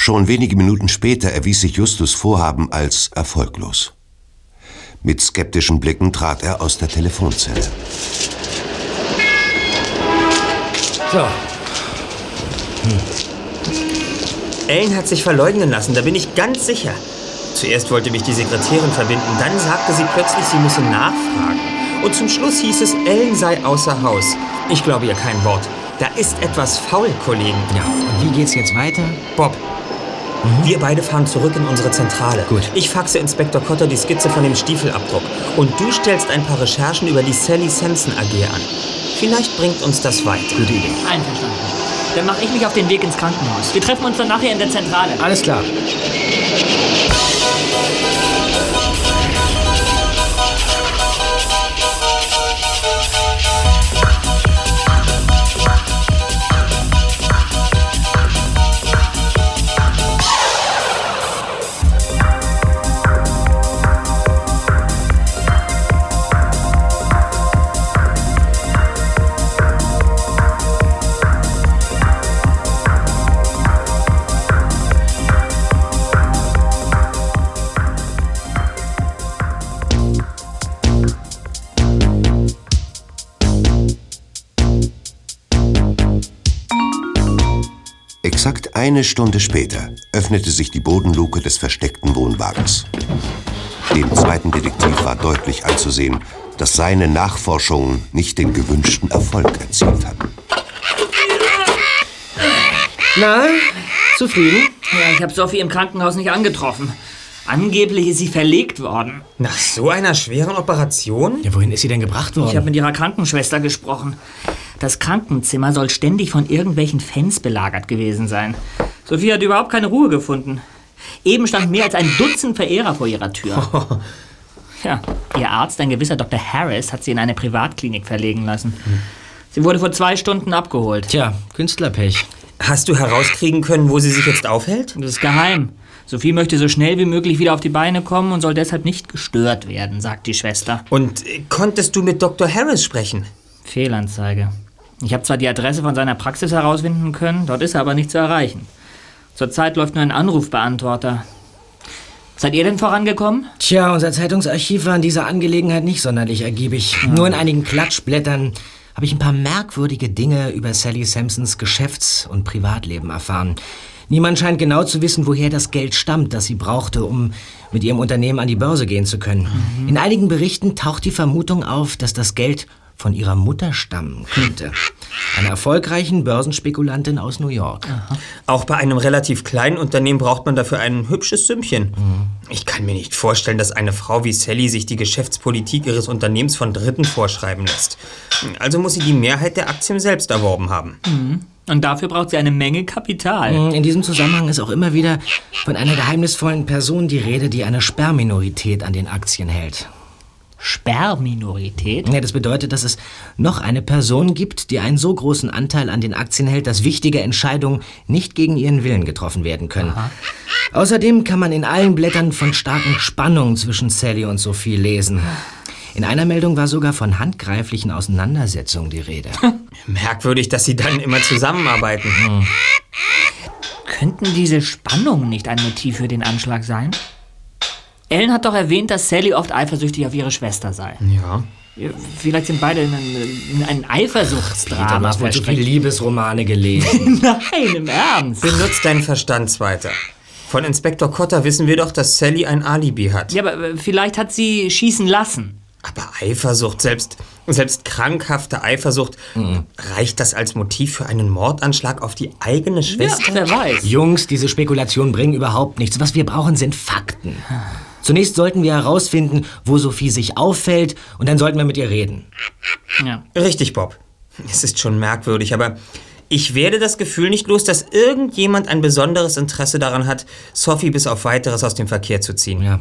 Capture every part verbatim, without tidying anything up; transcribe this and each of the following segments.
Schon wenige Minuten später erwies sich Justus' Vorhaben als erfolglos. Mit skeptischen Blicken trat er aus der Telefonzelle. So. Hm. Ellen hat sich verleugnen lassen, da bin ich ganz sicher. Zuerst wollte mich die Sekretärin verbinden, dann sagte sie plötzlich, sie müsse nachfragen. Und zum Schluss hieß es, Ellen sei außer Haus. Ich glaube ihr kein Wort. Da ist etwas faul, Kollegen. Ja, und wie geht's jetzt weiter? Bob, mhm. wir beide fahren zurück in unsere Zentrale. Gut. Ich faxe Inspektor Cotter die Skizze von dem Stiefelabdruck. Und du stellst ein paar Recherchen über die Sally Sampson A G an. Vielleicht bringt uns das weiter. Gute Idee. Einverstanden. Dann mache ich mich auf den Weg ins Krankenhaus. Wir treffen uns dann nachher in der Zentrale. Alles klar. Exakt eine Stunde später öffnete sich die Bodenluke des versteckten Wohnwagens. Dem zweiten Detektiv war deutlich anzusehen, dass seine Nachforschungen nicht den gewünschten Erfolg erzielt hatten. Na, zufrieden? Ja, ich habe Sophie im Krankenhaus nicht angetroffen. Angeblich ist sie verlegt worden. Nach so einer schweren Operation? Ja, wohin ist sie denn gebracht worden? Ich habe mit ihrer Krankenschwester gesprochen. Das Krankenzimmer soll ständig von irgendwelchen Fans belagert gewesen sein. Sophie hat überhaupt keine Ruhe gefunden. Eben stand mehr als ein Dutzend Verehrer vor ihrer Tür. Ja, ihr Arzt, ein gewisser Doktor Harris, hat sie in eine Privatklinik verlegen lassen. Sie wurde vor zwei Stunden abgeholt. Tja, Künstlerpech. Hast du herauskriegen können, wo sie sich jetzt aufhält? Das ist geheim. Sophie möchte so schnell wie möglich wieder auf die Beine kommen und soll deshalb nicht gestört werden, sagt die Schwester. Und äh, konntest du mit Doktor Harris sprechen? Fehlanzeige. Ich habe zwar die Adresse von seiner Praxis herausfinden können, dort ist er aber nicht zu erreichen. Zurzeit läuft nur ein Anrufbeantworter. Seid ihr denn vorangekommen? Tja, unser Zeitungsarchiv war in dieser Angelegenheit nicht sonderlich ergiebig. Ja. Nur in einigen Klatschblättern habe ich ein paar merkwürdige Dinge über Sally Sampsons Geschäfts- und Privatleben erfahren. Niemand scheint genau zu wissen, woher das Geld stammt, das sie brauchte, um mit ihrem Unternehmen an die Börse gehen zu können. Mhm. In einigen Berichten taucht die Vermutung auf, dass das Geld von ihrer Mutter stammen könnte. Einer erfolgreichen Börsenspekulantin aus New York. Aha. Auch bei einem relativ kleinen Unternehmen braucht man dafür ein hübsches Sümmchen. Mhm. Ich kann mir nicht vorstellen, dass eine Frau wie Sally sich die Geschäftspolitik ihres Unternehmens von Dritten vorschreiben lässt. Also muss sie die Mehrheit der Aktien selbst erworben haben. Mhm. Und dafür braucht sie eine Menge Kapital. In diesem Zusammenhang ist auch immer wieder von einer geheimnisvollen Person die Rede, die eine Sperrminorität an den Aktien hält. Sperrminorität? Ja, das bedeutet, dass es noch eine Person gibt, die einen so großen Anteil an den Aktien hält, dass wichtige Entscheidungen nicht gegen ihren Willen getroffen werden können. Aha. Außerdem kann man in allen Blättern von starken Spannungen zwischen Sally und Sophie lesen. In einer Meldung war sogar von handgreiflichen Auseinandersetzungen die Rede. Merkwürdig, dass sie dann immer zusammenarbeiten. Hm. Könnten diese Spannungen nicht ein Motiv für den Anschlag sein? Ellen hat doch erwähnt, dass Sally oft eifersüchtig auf ihre Schwester sei. Ja. Vielleicht sind beide in ein, in ein Eifersuchtsdrama Du hast wohl so viele Liebesromane gelesen. Nein, im Ernst. Benutzt deinen Verstand weiter. Von Inspektor Cotter wissen wir doch, dass Sally ein Alibi hat. Ja, aber vielleicht hat sie schießen lassen. Aber Eifersucht, selbst, selbst krankhafte Eifersucht, mhm. reicht das als Motiv für einen Mordanschlag auf die eigene Schwester? Ja, wer weiß. Jungs, diese Spekulationen bringen überhaupt nichts. Was wir brauchen, sind Fakten. Zunächst sollten wir herausfinden, wo Sophie sich auffällt, und dann sollten wir mit ihr reden. Ja. Richtig, Bob. Es ist schon merkwürdig, aber ich werde das Gefühl nicht los, dass irgendjemand ein besonderes Interesse daran hat, Sophie bis auf Weiteres aus dem Verkehr zu ziehen. Ja.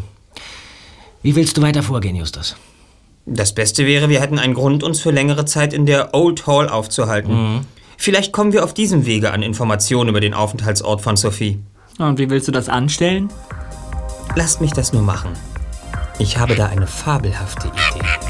Wie willst du weiter vorgehen, Justus? Das Beste wäre, wir hätten einen Grund, uns für längere Zeit in der Old Hall aufzuhalten. Mhm. Vielleicht kommen wir auf diesem Wege an Informationen über den Aufenthaltsort von Sophie. Und wie willst du das anstellen? Lasst mich das nur machen. Ich habe da eine fabelhafte Idee.